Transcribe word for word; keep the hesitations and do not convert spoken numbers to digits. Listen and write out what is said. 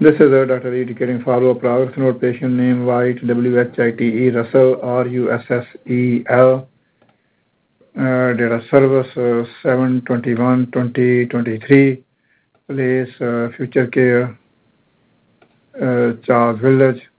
This is a Doctor indicating follow-up progress note. Patient name White, W H I T E, Russell, R U S S E L. Uh, date of service uh, seven twenty-one twenty twenty-three. Place uh, Future Care, uh, Charles Village.